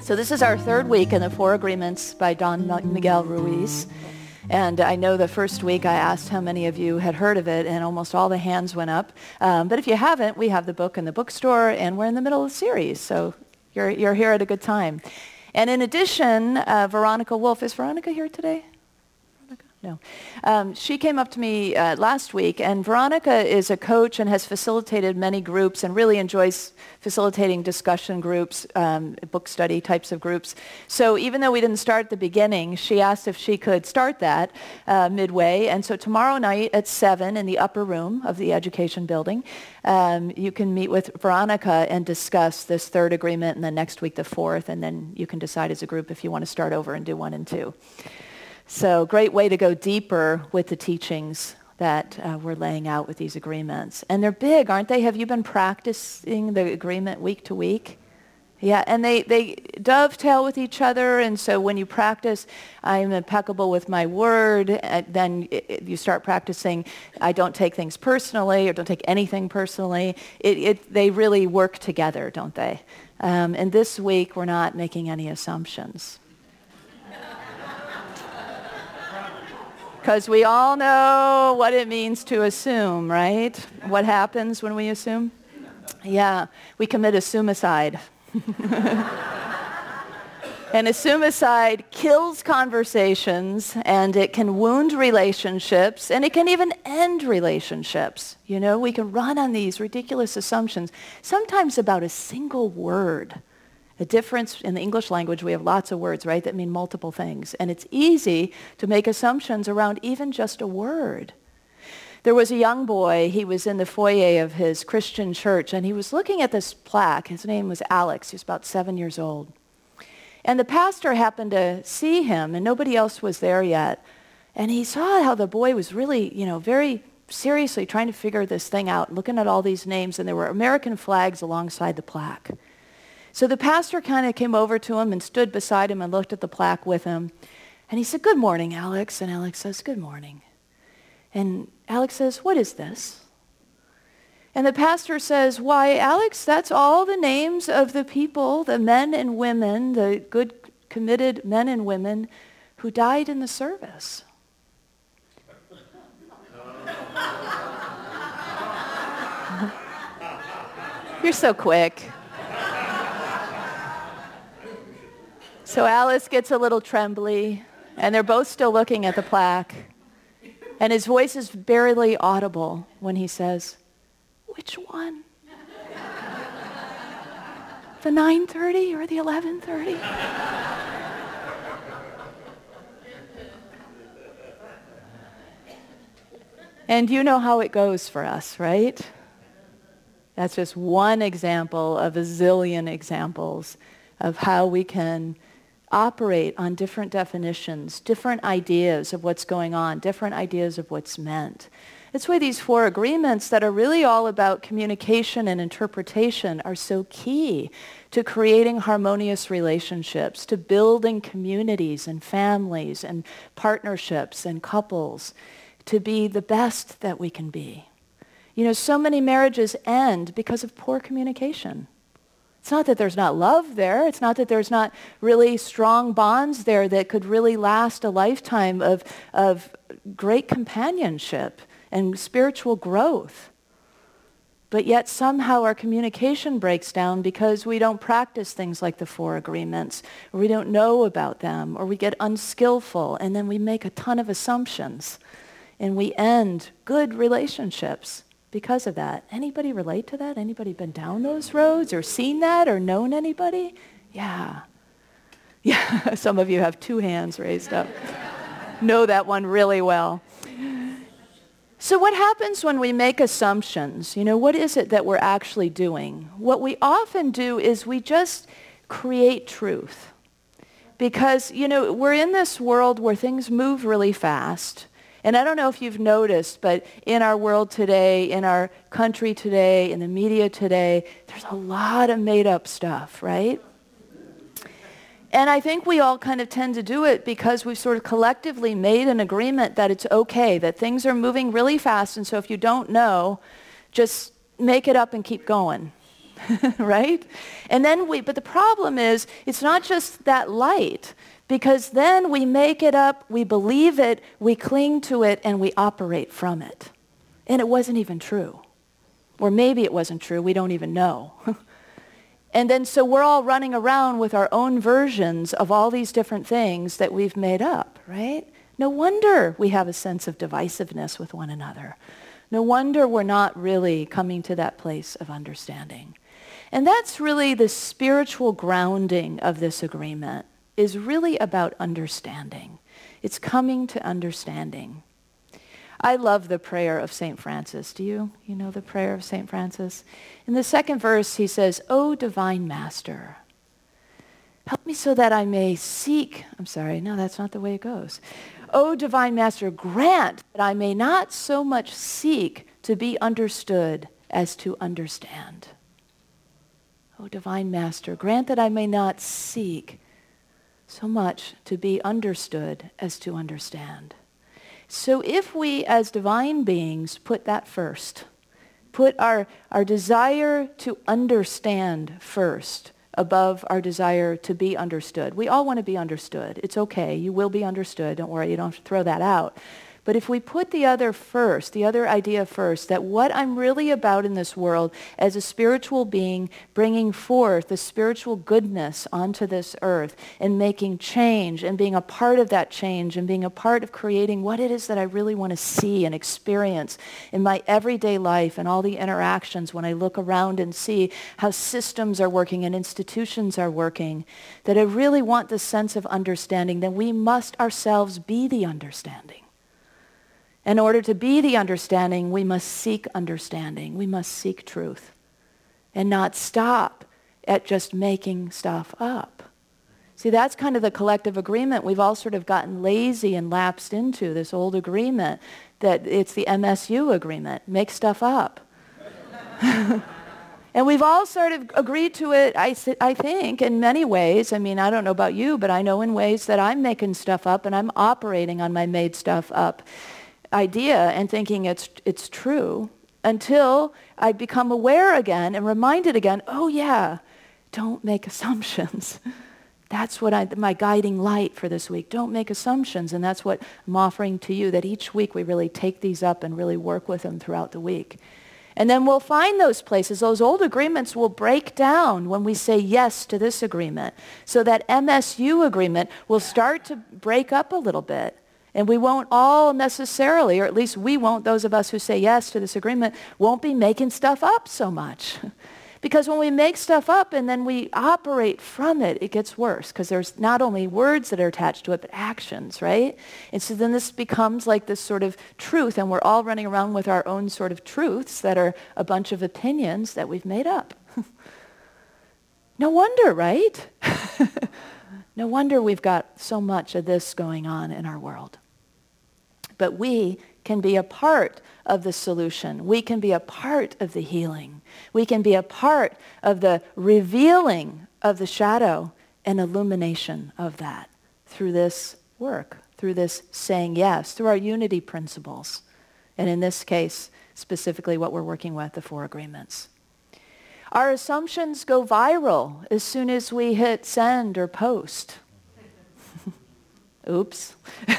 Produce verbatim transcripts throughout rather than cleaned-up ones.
So this is our third week in the Four Agreements by Don Miguel Ruiz. And I know the first week I asked how many of you had heard of it, and almost all the hands went up. Um, but if you haven't, we have the book in the bookstore, and we're in the middle of the series, so you're, you're here at a good time. And in addition, uh, Veronica Wolf, is Veronica here today? No. Um, she came up to me uh, last week, and Veronica is a coach and has facilitated many groups and really enjoys facilitating discussion groups, um, book study types of groups. So even though we didn't start at the beginning, she asked if she could start that uh, midway. And so tomorrow night at seven in the upper room of the education building, um, you can meet with Veronica and discuss this third agreement, and then next week the fourth, and then you can decide as a group if you want to start over and do one and two. So great way to go deeper with the teachings that uh, we're laying out with these agreements. And they're big, aren't they? Have you been practicing the agreement week to week? Yeah, and they, they dovetail with each other, and so when you practice, I'm impeccable with my word, uh, then it, you start practicing, I don't take things personally, or don't take anything personally. It, it, they really work together, don't they? Um, and this week, we're not making any assumptions. Because we all know what it means to assume, right? What happens when we assume? Yeah, we commit assumicide. And assumicide kills conversations, and it can wound relationships, and it can even end relationships. You know, we can run on these ridiculous assumptions, sometimes about a single word. A difference in the English language, we have lots of words, right, that mean multiple things. And it's easy to make assumptions around even just a word. There was a young boy, he was in the foyer of his Christian church, and he was looking at this plaque. His name was Alex. He was about seven years old. And the pastor happened to see him, and nobody else was there yet. And he saw how the boy was really, you know, very seriously trying to figure this thing out, looking at all these names, and there were American flags alongside the plaque. So the pastor kind of came over to him and stood beside him and looked at the plaque with him. And he said, "Good morning, Alex." And Alex says, "Good morning." And Alex says, "What is this?" And the pastor says, "Why, Alex, that's all the names of the people, the men and women, the good, committed men and women who died in the service." You're so quick. So Alice gets a little trembly, and they're both still looking at the plaque. And his voice is barely audible when he says, "Which one? The nine thirty or the eleven thirty? And you know how it goes for us, right? That's just one example of a zillion examples of how we can operate on different definitions, different ideas of what's going on, different ideas of what's meant. That's why these four agreements that are really all about communication and interpretation are so key to creating harmonious relationships, to building communities and families and partnerships and couples, to be the best that we can be. You know, so many marriages end because of poor communication. It's not that there's not love there. It's not that there's not really strong bonds there that could really last a lifetime of, of great companionship and spiritual growth. But yet somehow our communication breaks down because we don't practice things like the four agreements, or we don't know about them, or we get unskillful, and then we make a ton of assumptions, and we end good relationships because of that. Anybody relate to that? Anybody been down those roads or seen that or known anybody? Yeah. Yeah, some of you have two hands raised up. Know that one really well. So what happens when we make assumptions? You know, what is it that we're actually doing? What we often do is we just create truth. Because, you know, we're in this world where things move really fast. And I don't know if you've noticed, but in our world today, in our country today, in the media today, there's a lot of made-up stuff, right? And I think we all kind of tend to do it because we've sort of collectively made an agreement that it's okay, that things are moving really fast, and so if you don't know, just make it up and keep going. right? And then we, but the problem is, it's not just that light, because then we make it up, we believe it, we cling to it, and we operate from it. And it wasn't even true. Or maybe it wasn't true, we don't even know. And then so we're all running around with our own versions of all these different things that we've made up, right? No wonder we have a sense of divisiveness with one another. No wonder we're not really coming to that place of understanding. And that's really the spiritual grounding of this agreement, is really about understanding. It's coming to understanding. I love the prayer of Saint Francis. Do you? You know the prayer of Saint Francis? In the second verse, he says, "O divine master, help me so that I may seek," I'm sorry, no, that's not the way it goes. "O divine master, grant that I may not so much seek to be understood as to understand." O divine master, grant that I may not seek so much to be understood as to understand. So if we as divine beings put that first, put our, our desire to understand first above our desire to be understood. We all want to be understood. It's okay. You will be understood. Don't worry. You don't have to throw that out. But if we put the other first, the other idea first, that what I'm really about in this world as a spiritual being, bringing forth the spiritual goodness onto this earth and making change and being a part of that change and being a part of creating what it is that I really want to see and experience in my everyday life and all the interactions when I look around and see how systems are working and institutions are working, that I really want this sense of understanding, then we must ourselves be the understanding. In order to be the understanding, we must seek understanding. We must seek truth and not stop at just making stuff up. See, that's kind of the collective agreement. We've all sort of gotten lazy and lapsed into this old agreement that it's the M S U agreement, make stuff up. And we've all sort of agreed to it, I, I think, in many ways. I mean, I don't know about you, but I know in ways that I'm making stuff up and I'm operating on my made stuff up idea and thinking it's it's true until I become aware again and reminded again, oh yeah, don't make assumptions. That's what I, my guiding light for this week. Don't make assumptions. And that's what I'm offering to you, that each week we really take these up and really work with them throughout the week. And then we'll find those places. Those old agreements will break down when we say yes to this agreement. So that M S U agreement will start to break up a little bit. And we won't all necessarily, or at least we won't, those of us who say yes to this agreement, won't be making stuff up so much. Because when we make stuff up and then we operate from it, it gets worse. Because there's not only words that are attached to it, but actions, right? And so then this becomes like this sort of truth, and we're all running around with our own sort of truths that are a bunch of opinions that we've made up. No wonder, right? No wonder we've got so much of this going on in our world. But we can be a part of the solution. We can be a part of the healing. We can be a part of the revealing of the shadow and illumination of that through this work, through this saying yes, through our unity principles. And in this case, specifically what we're working with, the four agreements. Our assumptions go viral as soon as we hit send or post. Oops.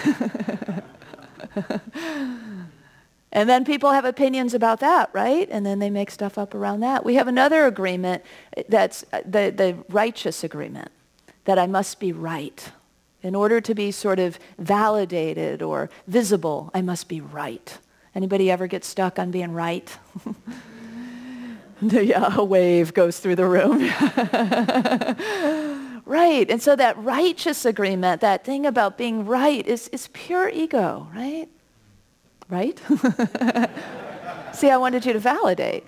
And then people have opinions about that, right? And then they make stuff up around that. We have another agreement that's the, the righteous agreement, that I must be right. In order to be sort of validated or visible, I must be right. Anybody ever get stuck on being right? Yeah, a wave goes through the room. Right, and so that righteous agreement, that thing about being right, is, is pure ego, right? Right? See, I wanted you to validate.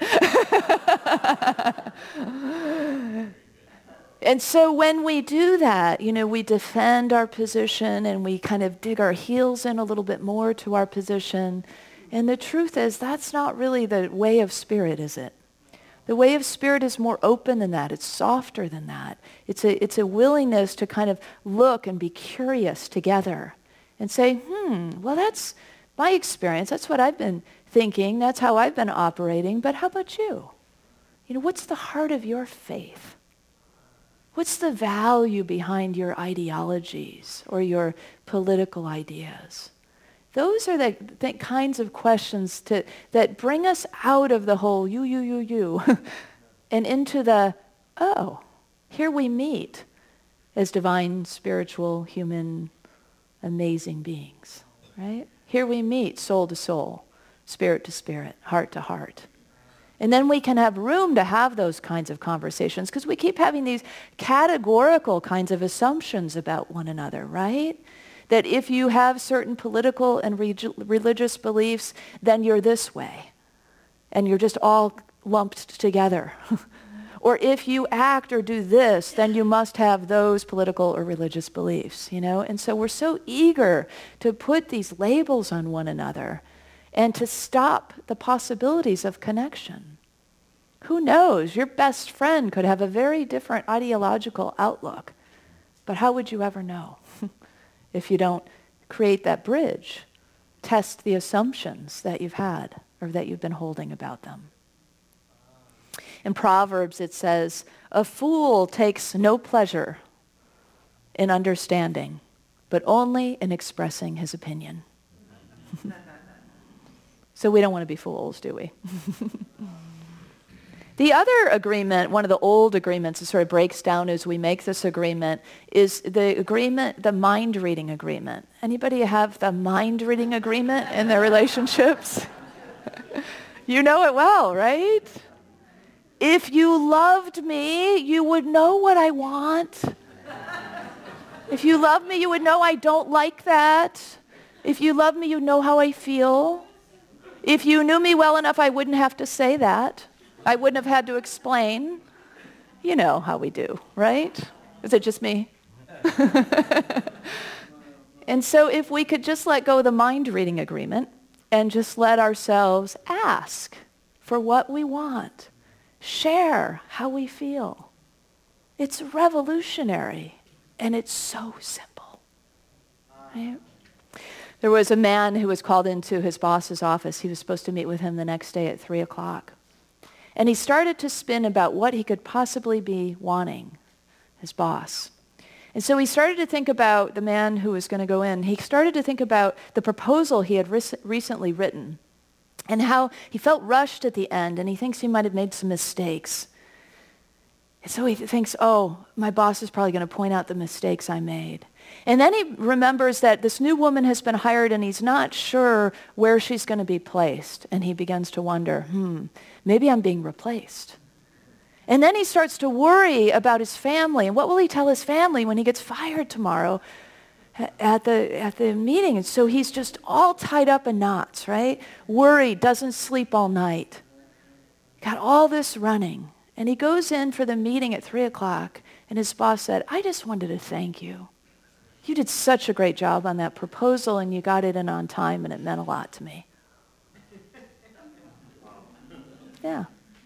And so when we do that, you know, we defend our position and we kind of dig our heels in a little bit more to our position. And the truth is, that's not really the way of spirit, is it? The way of spirit is more open than that. It's softer than that. It's a, it's a willingness to kind of look and be curious together and say, hmm, well, that's my experience. That's what I've been thinking. That's how I've been operating. But how about you? You know, what's the heart of your faith? What's the value behind your ideologies or your political ideas? Those are the, the kinds of questions to, that bring us out of the whole you, you, you, you, and into the, oh, here we meet as divine, spiritual, human, amazing beings, right? Here we meet soul to soul, spirit to spirit, heart to heart. And then we can have room to have those kinds of conversations because we keep having these categorical kinds of assumptions about one another, right? That if you have certain political and reg- religious beliefs, then you're this way. And you're just all lumped together. Or if you act or do this, then you must have those political or religious beliefs, you know? And so we're so eager to put these labels on one another and to stop the possibilities of connection. Who knows? Your best friend could have a very different ideological outlook. But how would you ever know if you don't create that bridge, test the assumptions that you've had or that you've been holding about them? In Proverbs it says, a fool takes no pleasure in understanding, but only in expressing his opinion. So we don't want to be fools, do we? The other agreement, one of the old agreements that sort of breaks down as we make this agreement, is the agreement, the mind-reading agreement. Anybody have the mind-reading agreement in their relationships? You know it well, right? If you loved me, you would know what I want. If you love me, you would know I don't like that. If you love me, you'd know how I feel. If you knew me well enough, I wouldn't have to say that. I wouldn't have had to explain. You know how we do, right? Is it just me? And so if we could just let go of the mind-reading agreement and just let ourselves ask for what we want, share how we feel. It's revolutionary, and it's so simple. Right? There was a man who was called into his boss's office. He was supposed to meet with him the next day at three o'clock. And he started to spin about what he could possibly be wanting, his boss. And so he started to think about the man who was going to go in. He started to think about the proposal he had rec- recently written and how he felt rushed at the end, and he thinks he might have made some mistakes. And so he thinks, oh, my boss is probably going to point out the mistakes I made. And then he remembers that this new woman has been hired and he's not sure where she's going to be placed. And he begins to wonder, hmm, maybe I'm being replaced. And then he starts to worry about his family. And what will he tell his family when he gets fired tomorrow at the, at the meeting? And so he's just all tied up in knots, right? Worried, doesn't sleep all night. Got all this running. And he goes in for the meeting at three o'clock, and his boss said, I just wanted to thank you. You did such a great job on that proposal, and you got it in on time, and it meant a lot to me. Yeah.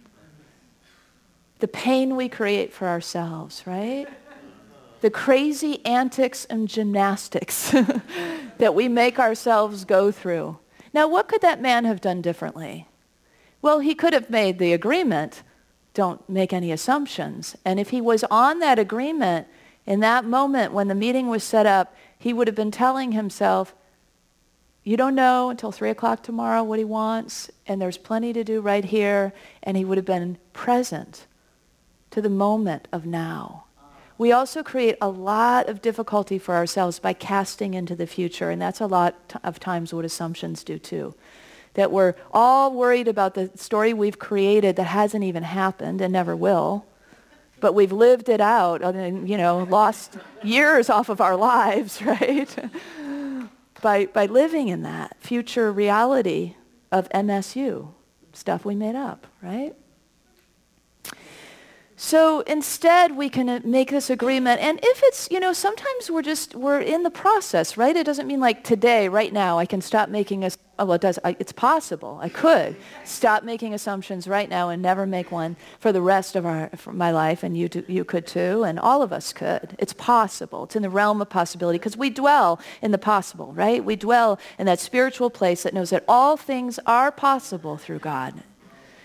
The pain we create for ourselves, right? The crazy antics and gymnastics that we make ourselves go through. Now, what could that man have done differently? Well, he could have made the agreement, don't make any assumptions. And if he was on that agreement, in that moment when the meeting was set up, he would have been telling himself, you don't know until three o'clock tomorrow what he wants, and there's plenty to do right here, and he would have been present to the moment of now. We also create a lot of difficulty for ourselves by casting into the future, and that's a lot of times what assumptions do too. That we're all worried about the story we've created that hasn't even happened and never will. But we've lived it out and, you know, lost years off of our lives, right? by, by living in that future reality of M S U, stuff we made up, right? So instead, we can make this agreement. And if it's, you know, sometimes we're just, we're in the process, right? It doesn't mean like today, right now, I can stop making a, oh, well, it does, I, it's possible. I could stop making assumptions right now and never make one for the rest of our, for my life. And you, do, you could too, and all of us could. It's possible. It's in the realm of possibility because we dwell in the possible, right? We dwell in that spiritual place that knows that all things are possible through God.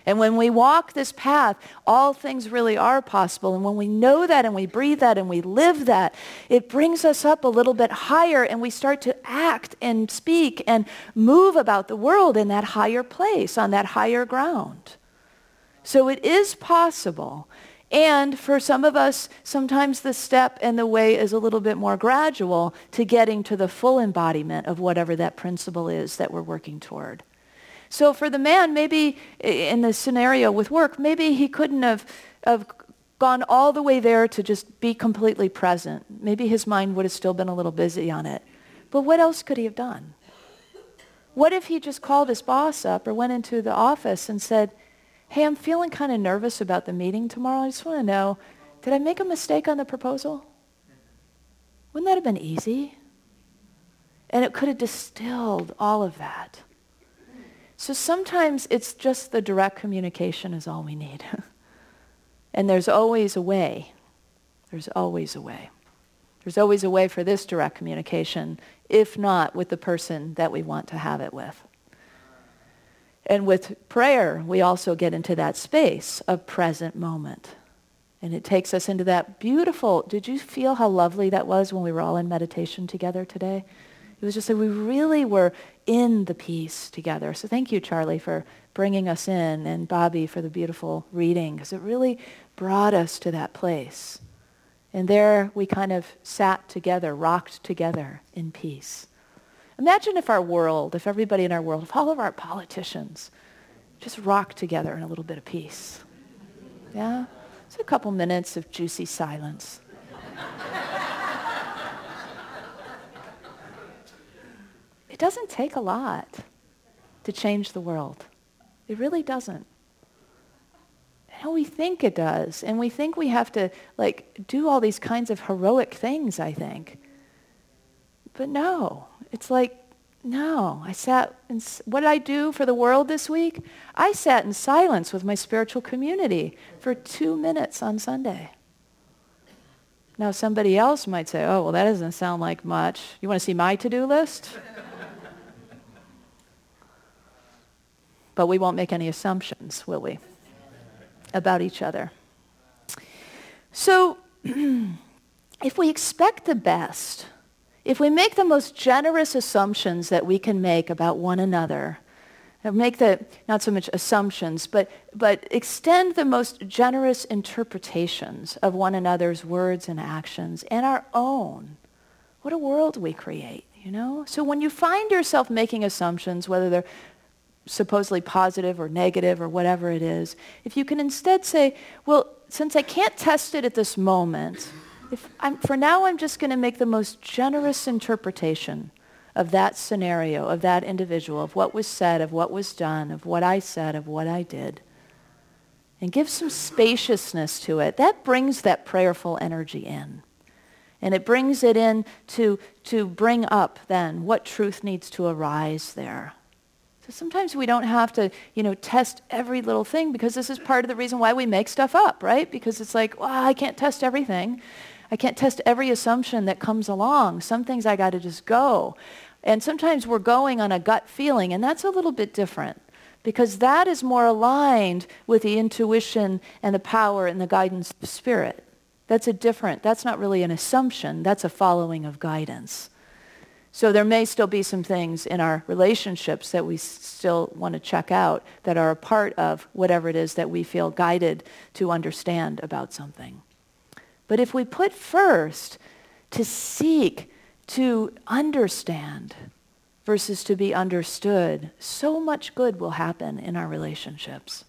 And when we walk this path, all things really are possible. And when we know that and we breathe that and we live that, it brings us up a little bit higher and we start to act and speak and move about the world in that higher place, on that higher ground. So it is possible. And for some of us, sometimes the step and the way is a little bit more gradual to getting to the full embodiment of whatever that principle is that we're working toward. So for the man, maybe in the scenario with work, maybe he couldn't have, have gone all the way there to just be completely present. Maybe his mind would have still been a little busy on it. But what else could he have done? What if he just called his boss up or went into the office and said, hey, I'm feeling kind of nervous about the meeting tomorrow. I just want to know, did I make a mistake on the proposal? Wouldn't that have been easy? And it could have distilled all of that. So sometimes it's just the direct communication is all we need. And there's always a way. There's always a way. There's always a way for this direct communication, if not with the person that we want to have it with. And with prayer, we also get into that space of present moment. And it takes us into that beautiful, did you feel how lovely that was when we were all in meditation together today? It was just that we really were in the peace together. So thank you, Charlie, for bringing us in, and Bobby for the beautiful reading, because it really brought us to that place. And there we kind of sat together, rocked together in peace. Imagine if our world, if everybody in our world, if all of our politicians just rocked together in a little bit of peace. Yeah? It's a couple minutes of juicy silence. It doesn't take a lot to change the world. It really doesn't. And we think it does. And we think we have to like do all these kinds of heroic things, I think. But no, it's like, no. I sat in, what did I do for the world this week? I sat in silence with my spiritual community for two minutes on Sunday. Now somebody else might say, oh, well, that doesn't sound like much. You want to see my to-do list? But we won't make any assumptions, will we, about each other. So if we expect the best, if we make the most generous assumptions that we can make about one another, make the, not so much assumptions, but, but extend the most generous interpretations of one another's words and actions and our own, what a world we create, you know? So when you find yourself making assumptions, whether they're supposedly positive or negative or whatever it is, if you can instead say, well, since I can't test it at this moment, if I'm, for now I'm just going to make the most generous interpretation of that scenario, of that individual, of what was said, of what was done, of what I said, of what I did, and give some spaciousness to it. That brings that prayerful energy in. And it brings it in to, to bring up then what truth needs to arise there. So sometimes we don't have to, you know, test every little thing, because this is part of the reason why we make stuff up, right? Because it's like, well, I can't test everything. I can't test every assumption that comes along. Some things I got to just go. And sometimes we're going on a gut feeling, and that's a little bit different, because that is more aligned with the intuition and the power and the guidance of spirit. That's a different, that's not really an assumption. That's a following of guidance. So there may still be some things in our relationships that we still want to check out that are a part of whatever it is that we feel guided to understand about something. But if we put first to seek to understand versus to be understood, so much good will happen in our relationships.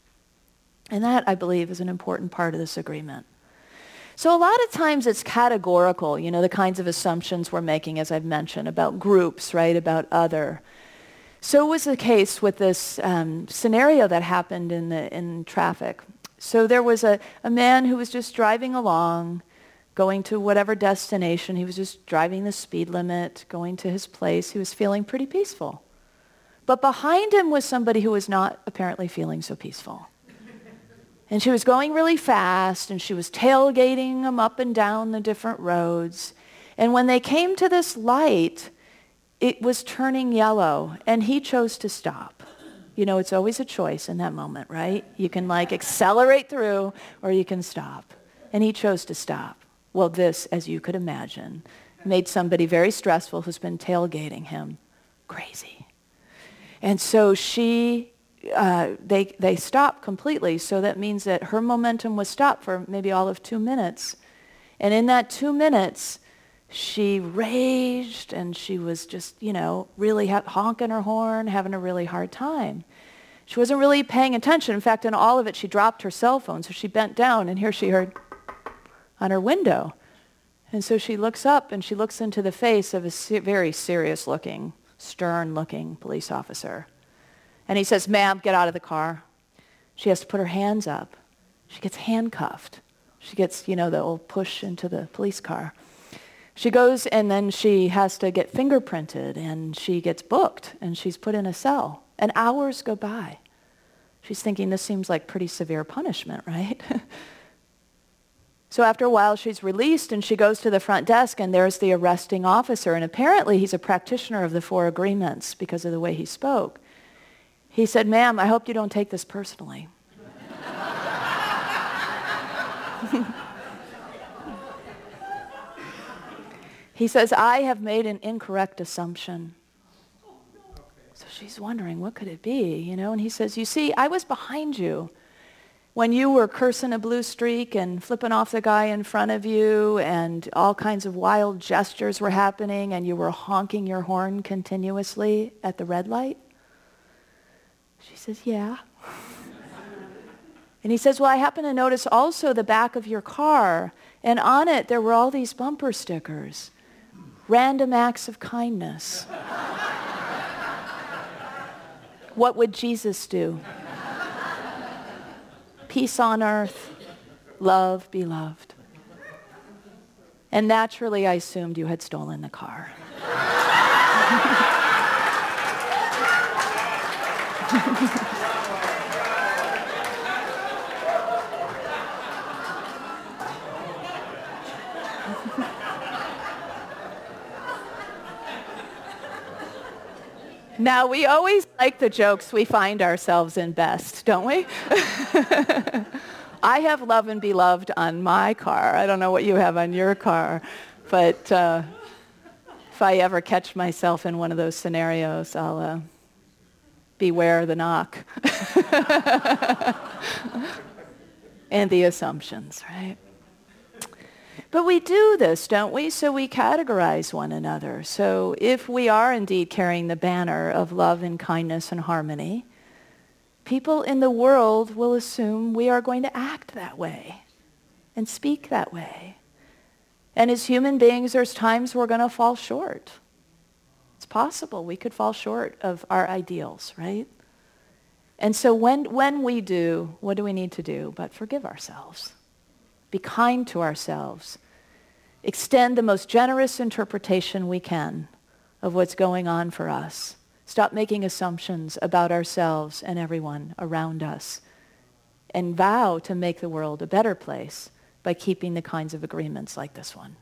And that, I believe, is an important part of this agreement. So a lot of times it's categorical, you know, the kinds of assumptions we're making, as I've mentioned, about groups, right, about other. So was the case with this um, scenario that happened in the in traffic. So there was a, a man who was just driving along, going to whatever destination. He was just driving the speed limit, going to his place. He was feeling pretty peaceful. But behind him was somebody who was not apparently feeling so peaceful. And she was going really fast, and she was tailgating him up and down the different roads. And when they came to this light, it was turning yellow, and he chose to stop. You know, it's always a choice in that moment, right? You can like accelerate through or you can stop. And he chose to stop. Well, this, as you could imagine, made somebody very stressful who's been tailgating him crazy. And so she, uh, they, they stopped completely. So that means that her momentum was stopped for maybe all of two minutes. And in that two minutes, she raged and she was just, you know, really ha- honking her horn, having a really hard time. She wasn't really paying attention. In fact, in all of it, she dropped her cell phone. So she bent down and here she heard on her window. And so she looks up and she looks into the face of a se- very serious looking, stern looking police officer. And he says, "Ma'am, get out of the car." She has to put her hands up. She gets handcuffed. She gets, you know, the old push into the police car. She goes and then she has to get fingerprinted and she gets booked and she's put in a cell. And hours go by. She's thinking this seems like pretty severe punishment, right? So after a while she's released and she goes to the front desk and there's the arresting officer. And apparently he's a practitioner of the four agreements because of the way he spoke. He said, "Ma'am, I hope you don't take this personally." He says, "I have made an incorrect assumption." So she's wondering, what could it be, you know? And he says, "You see, I was behind you when you were cursing a blue streak and flipping off the guy in front of you and all kinds of wild gestures were happening and you were honking your horn continuously at the red light." She says, "Yeah." And he says, "Well, I happen to notice also the back of your car, and on it there were all these bumper stickers. Random acts of kindness. What would Jesus do? Peace on earth, love be loved." And naturally, I assumed you had stolen the car. Now, we always like the jokes we find ourselves in best, don't we? I have Love and Be Loved on my car. I don't know what you have on your car, but uh, if I ever catch myself in one of those scenarios, I'll uh, beware the knock. And the assumptions, right? But we do this, don't we? So we categorize one another. So if we are indeed carrying the banner of love and kindness and harmony, people in the world will assume we are going to act that way and speak that way. And as human beings, there's times we're going to fall short. It's possible we could fall short of our ideals, right? And so when, when we do, what do we need to do but forgive ourselves? Be kind to ourselves. Extend the most generous interpretation we can of what's going on for us. Stop making assumptions about ourselves and everyone around us. And vow to make the world a better place by keeping the kinds of agreements like this one.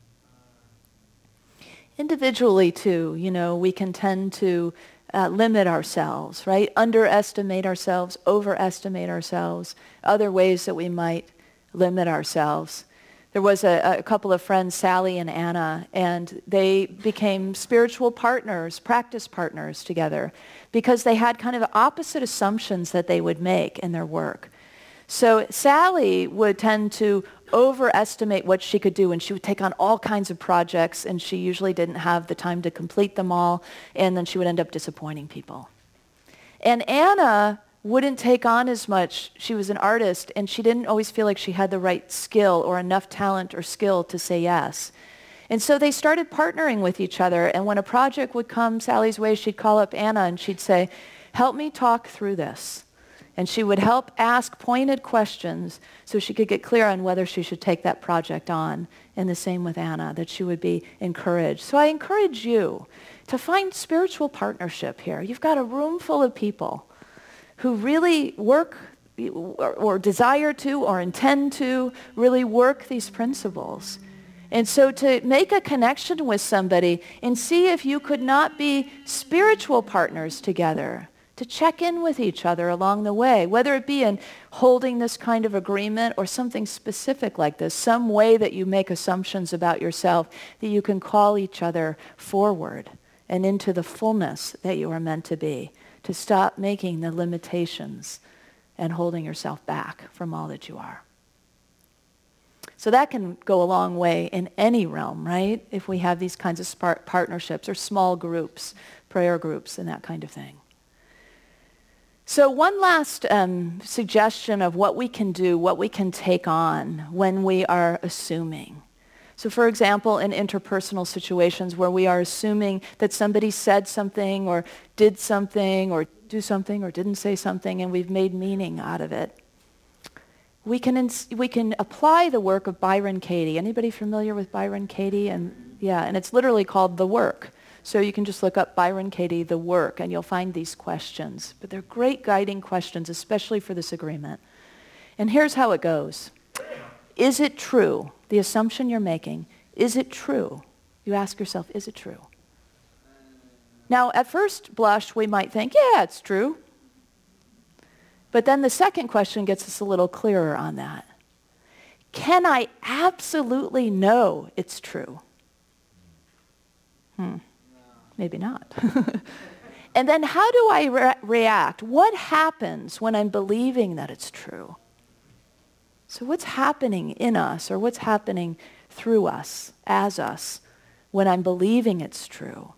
Individually, too, you know, we can tend to uh, limit ourselves, right? Underestimate ourselves, overestimate ourselves, other ways that we might limit ourselves. There was a, a couple of friends, Sally and Anna, and they became spiritual partners, practice partners together because they had kind of opposite assumptions that they would make in their work. So Sally would tend to overestimate what she could do, and she would take on all kinds of projects, and she usually didn't have the time to complete them all, and then she would end up disappointing people. And Anna wouldn't take on as much. She was an artist, and she didn't always feel like she had the right skill or enough talent or skill to say yes. And so they started partnering with each other, and when a project would come Sally's way, she'd call up Anna and she'd say, "Help me talk through this." And she would help ask pointed questions so she could get clear on whether she should take that project on. And the same with Anna, that she would be encouraged. So I encourage you to find spiritual partnership here. You've got a room full of people who really work or, or desire to or intend to really work these principles. And so to make a connection with somebody and see if you could not be spiritual partners together to check in with each other along the way, whether it be in holding this kind of agreement or something specific like this, some way that you make assumptions about yourself that you can call each other forward and into the fullness that you are meant to be, to stop making the limitations and holding yourself back from all that you are. So that can go a long way in any realm, right? If we have these kinds of spark partnerships or small groups, prayer groups, and that kind of thing. So one last um, suggestion of what we can do, what we can take on when we are assuming. So for example, in interpersonal situations where we are assuming that somebody said something or did something or do something or didn't say something and we've made meaning out of it. We can, ins- we can apply the work of Byron Katie. Anybody familiar with Byron Katie? And yeah, and it's literally called The Work. So you can just look up Byron Katie, The Work, and you'll find these questions. But they're great guiding questions, especially for this agreement. And here's how it goes. Is it true? The assumption you're making, is it true? You ask yourself, is it true? Now, at first blush, we might think, yeah, it's true. But then the second question gets us a little clearer on that. Can I absolutely know it's true? Hmm. Maybe not. And then how do I re- react? What happens when I'm believing that it's true? So what's happening in us or what's happening through us, as us, when I'm believing it's true?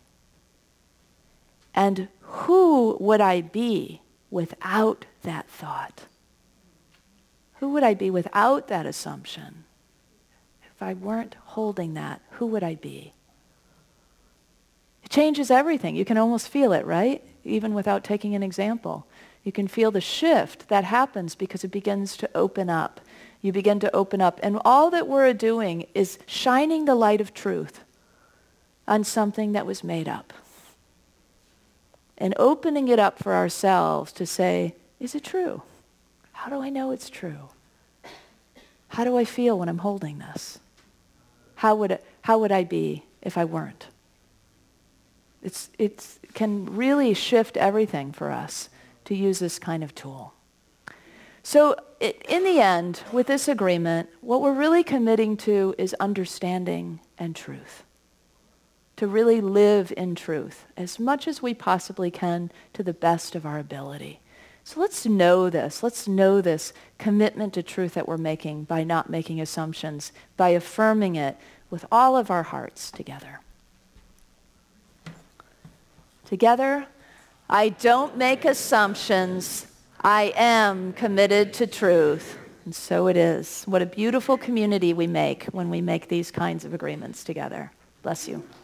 And who would I be without that thought? Who would I be without that assumption? If I weren't holding that, who would I be? It changes everything. You can almost feel it, right? Even without taking an example. You can feel the shift that happens because it begins to open up. You begin to open up. And all that we're doing is shining the light of truth on something that was made up. And opening it up for ourselves to say, is it true? How do I know it's true? How do I feel when I'm holding this? How would it, how would I be if I weren't? It's, it's, it can really shift everything for us to use this kind of tool. So it, in the end, with this agreement, what we're really committing to is understanding and truth. To really live in truth as much as we possibly can to the best of our ability. So let's know this. Let's know this commitment to truth that we're making by not making assumptions, by affirming it with all of our hearts together. Together, I don't make assumptions. I am committed to truth. And so it is. What a beautiful community we make when we make these kinds of agreements together. Bless you.